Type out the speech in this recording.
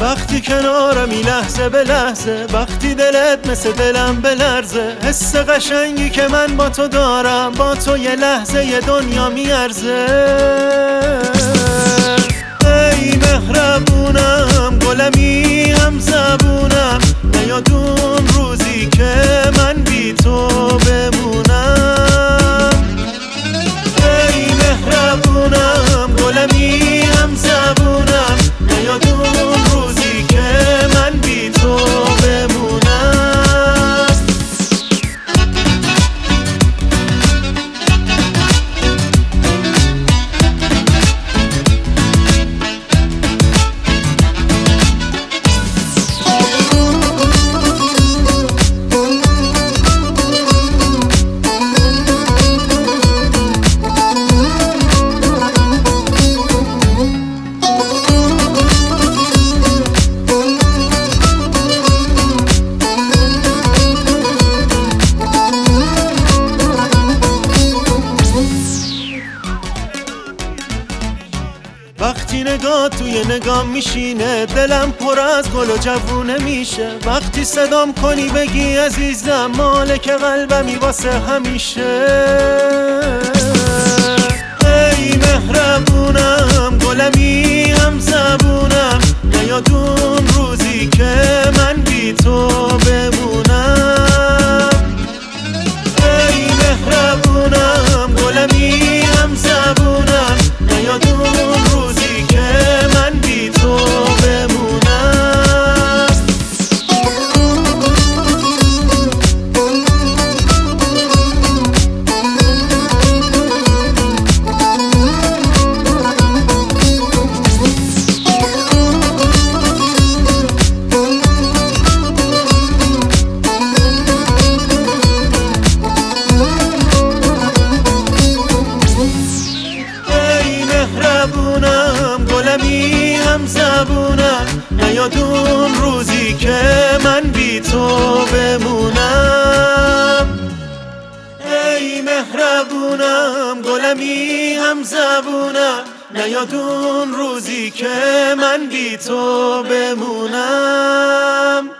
وقتی کنارمی لحظه به لحظه، وقتی دلت مثل دلم بلرزه، حس قشنگی که من با تو دارم با تو یه لحظه یه دنیا میارزه. ای مهربونم گلمی هم زبونم، نیادون روزی که من بی تو بمونم. ای مهربونم گلمی هم زبونم، نیادون روزی که من بی تو بمونم. وقتی نگاه توی نگاه میشینه، دلم پر از گل و جوونه میشه. وقتی صدام کنی بگی عزیزم، مالک قلبمی واسه همیشه. ای مهربونم گلمی هم زبونم، نیادون روزی که من بی تو بمونم. ای مهربونم گلمی هم زبونم، نیادون روزی که من بی تو بمونم. ای مهربونم گلمی هم زبونم، نیادون روزی که من بی تو بمونم. ای مهربونم گلمی هم زبونم، نیادون روزی که من بی تو بمونم.